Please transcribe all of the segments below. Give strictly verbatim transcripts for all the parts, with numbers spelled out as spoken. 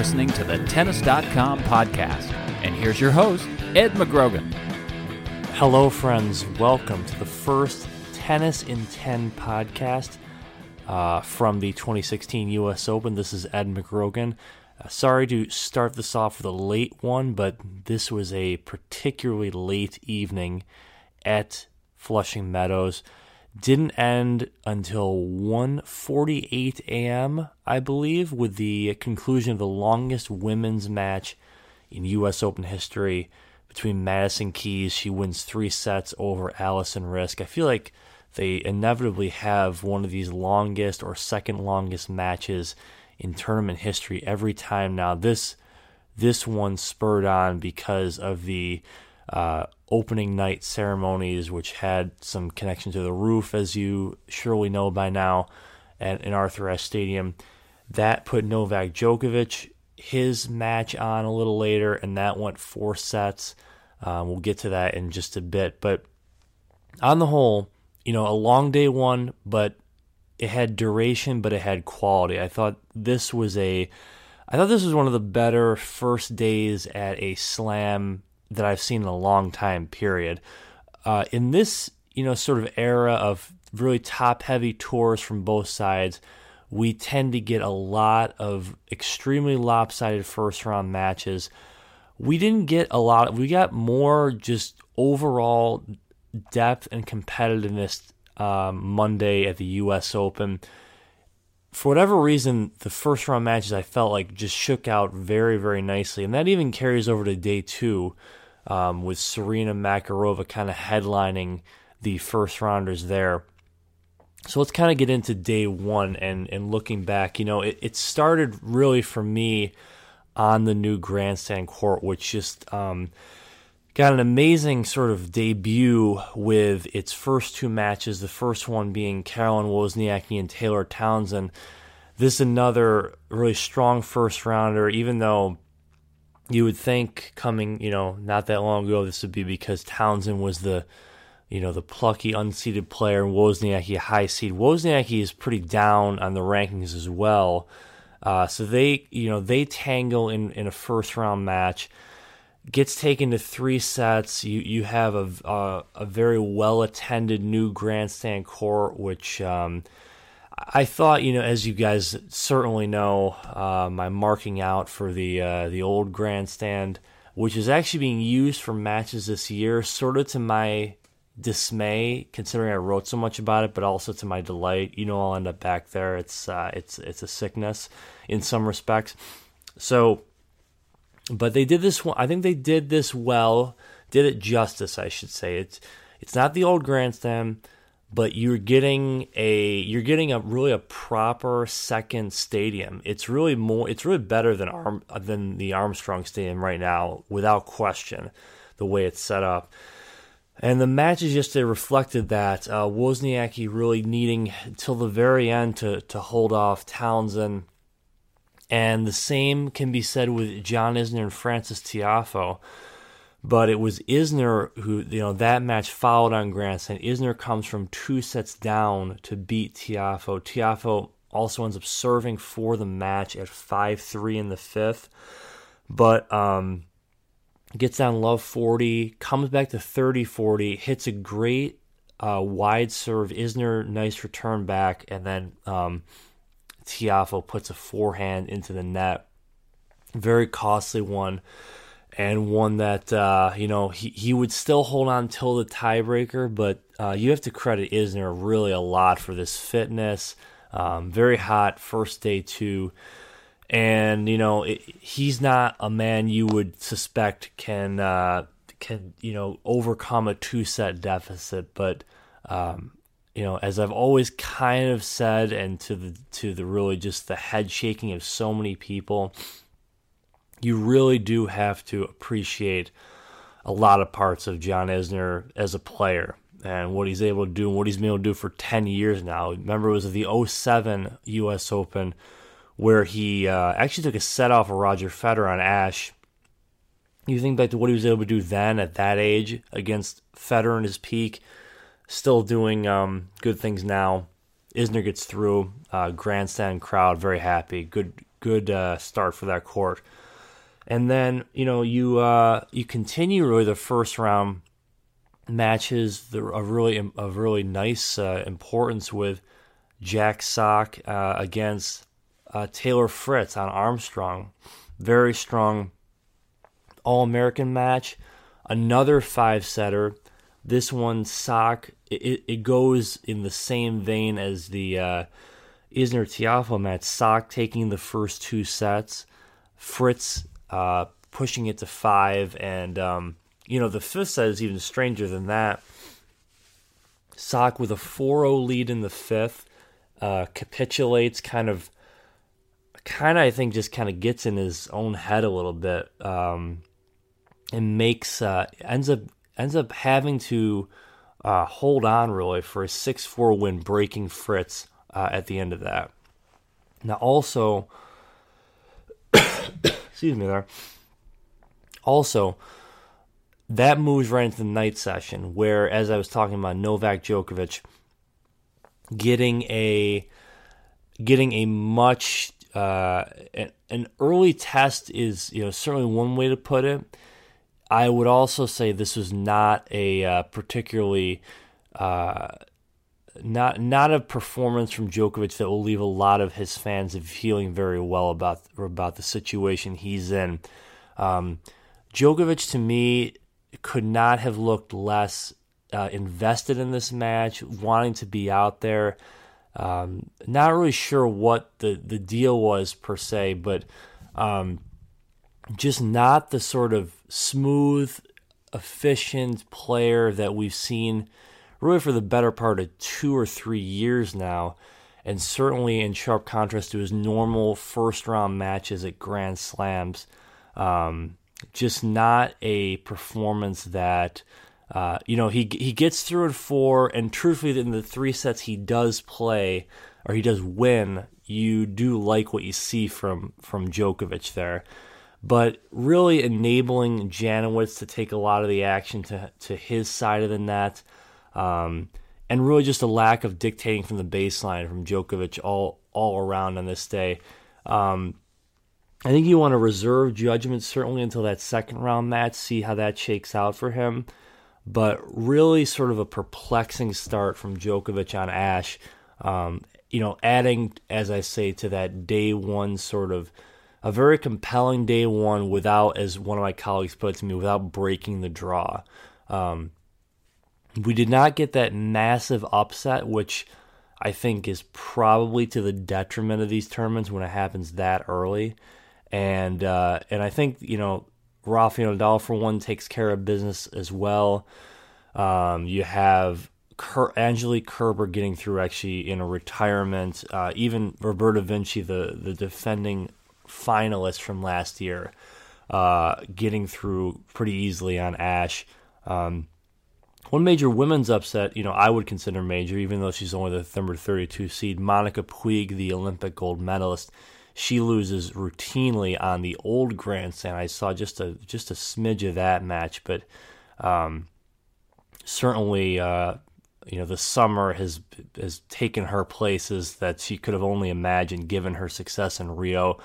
listening to the Tennis dot com podcast. And here's your host, Ed McGrogan. Hello, friends. Welcome to the first Tennis in ten podcast uh, from the twenty sixteen U S Open. This is Ed McGrogan. Uh, sorry to start this off with a late one, but this was a particularly late evening at Flushing Meadows. Didn't end until one forty-eight a.m., I believe, with the conclusion of the longest women's match in U S Open history between Madison Keys. She wins three sets over Alison Riske. I feel like they inevitably have one of these longest or second longest matches in tournament history every time now. This this one spurred on because of the uh, opening night ceremonies, which had some connection to the roof, as you surely know by now, at in Arthur Ashe Stadium. That put Novak Djokovic, his match on a little later, and that went four sets. Um, we'll get to that in just a bit. But on the whole, you know, a long day one, but it had duration, but it had quality. I thought this was a, I thought this was one of the better first days at a slam that I've seen in a long time, period. Uh, in this, you know, sort of era of really top-heavy tours from both sides, we tend to get a lot of extremely lopsided first-round matches. We didn't get a lot. We got more just overall depth and competitiveness um, Monday at the U S Open. For whatever reason, the first-round matches I felt like just shook out very, very nicely, and that even carries over to day two um, with Serena Makarova kind of headlining the first-rounders there. So let's kind of get into day one and, and looking back. You know, it, it started really for me on the new grandstand court, which just um, got an amazing sort of debut with its first two matches, the first one being Caroline Wozniacki and Taylor Townsend. This is another really strong first-rounder, even though you would think coming, you know, not that long ago, this would be because Townsend was the, you know, the plucky, unseeded player, and Wozniacki a high seed. Wozniacki is pretty down on the rankings as well. Uh, so they, you know, they tangle in, in a first-round match. Gets taken to three sets. You you have a a, a very well attended new grandstand court, which um, I thought, you know, as you guys certainly know, uh, my marking out for the uh, the old grandstand, which is actually being used for matches this year, sort of to my dismay, considering I wrote so much about it, but also to my delight. You know, I'll end up back there. It's uh, it's it's a sickness in some respects. So. But they did this. I think they did this well. Did it justice, I should say. It's it's not the old grandstand, but you're getting a you're getting a really a proper second stadium. It's really more. It's really better than Arm than the Armstrong Stadium right now, without question. The way it's set up, and the matches yesterday reflected that. Uh, Wozniacki really needing till the very end to to hold off Townsend. And the same can be said with John Isner and Frances Tiafoe. But it was Isner who, you know, that match followed on grandstand. Isner comes from two sets down to beat Tiafoe. Tiafoe also ends up serving for the match at five three in the fifth. But um, gets down love forty, comes back to thirty forty, hits a great uh, wide serve. Isner, nice return back, and then Um, Tiafoe puts a forehand into the net. Very costly one, and one that, uh, you know, he, he would still hold on till the tiebreaker, but uh, you have to credit Isner really a lot for this fitness. Um, very hot first day too. And, you know, it, he's not a man you would suspect can, uh, can you know, overcome a two-set deficit, but um you know, as I've always kind of said, and to the to the really just the head shaking of so many people, you really do have to appreciate a lot of parts of John Isner as a player and what he's able to do and what he's been able to do for ten years now. Remember, it was the oh seven U S Open where he uh, actually took a set off of Roger Federer on Ashe. You think back to what he was able to do then at that age against Federer in his peak, still doing um, good things now. Isner gets through, uh, grandstand crowd, very happy, good good uh, start for that court. And then, you know, you uh, you continue really the first round matches of really of really nice uh, importance with Jack Sock uh, against uh, Taylor Fritz on Armstrong. Very strong All-American match. Another five-setter. This one, Sock, it, it goes in the same vein as the uh, Isner-Tiafoe match. Sock taking the first two sets. Fritz uh, pushing it to five. And, um, you know, the fifth set is even stranger than that. Sock with a four oh lead in the fifth. Uh, capitulates, kind of, kind of, I think, just kind of gets in his own head a little bit. Um, and makes, uh, ends up, ends up having to uh, hold on, really, for a six four win, breaking Fritz uh, at the end of that. Now, also, excuse me there, also, that moves right into the night session, where, as I was talking about, Novak Djokovic getting a getting a much uh, an, an early test is, you know, certainly one way to put it. I would also say this was not a uh, particularly uh, not not a performance from Djokovic that will leave a lot of his fans feeling very well about about the situation he's in. Um, Djokovic, to me, could not have looked less uh, invested in this match, wanting to be out there. Um, not really sure what the, the deal was per se, but um, just not the sort of smooth, efficient player that we've seen really for the better part of two or three years now, and certainly in sharp contrast to his normal first-round matches at Grand Slams. Um, just not a performance that, uh, you know, he he gets through in four, and truthfully in the three sets he does play, or he does win, you do like what you see from, from Djokovic there. But really enabling Janowicz to take a lot of the action to to his side of the net, um, and really just a lack of dictating from the baseline from Djokovic all all around on this day. Um, I think you want to reserve judgment certainly until that second round match, see how that shakes out for him. But really sort of a perplexing start from Djokovic on Ashe. Um, you know, adding, as I say, to that day one sort of a very compelling day one without, as one of my colleagues put it to me, without breaking the draw. Um, we did not get that massive upset, which I think is probably to the detriment of these tournaments when it happens that early. And uh, and I think, you know, Rafael Nadal, for one, takes care of business as well. Um, you have Ker- Angelique Kerber getting through actually in a retirement. Uh, even Roberta Vinci, the, the defending finalist from last year, uh, getting through pretty easily on Ashe. Um, one major women's upset, you know, I would consider major, even though she's only the number thirty-two seed, Monica Puig, the Olympic gold medalist. She loses routinely on the old grandstand. I saw just a just a smidge of that match, but um, certainly, uh, you know, the summer has has taken her places that she could have only imagined, given her success in Rio.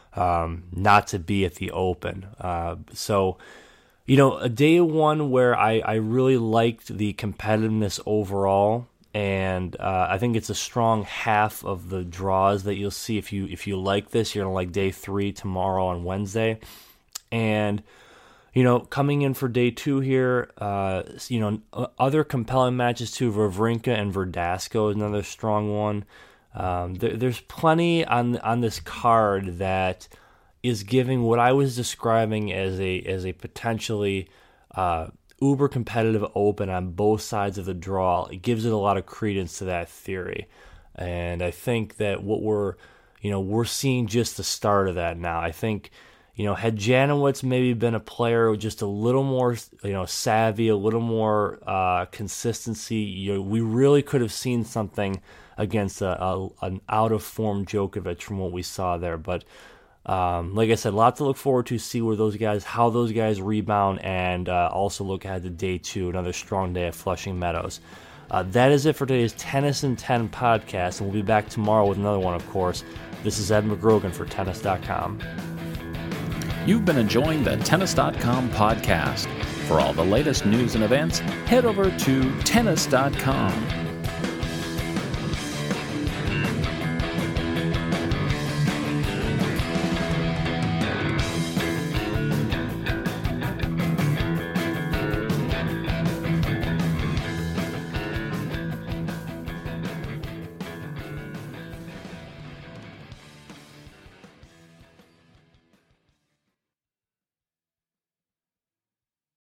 Um, not to be at the Open. Uh, so, you know, a day one where I, I really liked the competitiveness overall, and uh, I think it's a strong half of the draws that you'll see. If you if you like this, you're going to like day three tomorrow on Wednesday. And, you know, coming in for day two here, uh, you know, other compelling matches too. Wawrinka and Verdasco is another strong one. Um, there, there's plenty on on this card that is giving what I was describing as a as a potentially uh, uber competitive Open on both sides of the draw. It gives it a lot of credence to that theory, and I think that what we're you know we're seeing just the start of that now. I think you know had Janowicz maybe been a player with just a little more you know savvy, a little more uh, consistency, you know, we really could have seen something against a, a, an out-of-form Djokovic from what we saw there. But um, like I said, a lot to look forward to, see where those guys, how those guys rebound, and uh, also look ahead to day two, another strong day at Flushing Meadows. Uh, that is it for today's Tennis in ten podcast, and we'll be back tomorrow with another one, of course. This is Ed McGrogan for Tennis dot com. You've been enjoying the Tennis dot com podcast. For all the latest news and events, head over to Tennis dot com.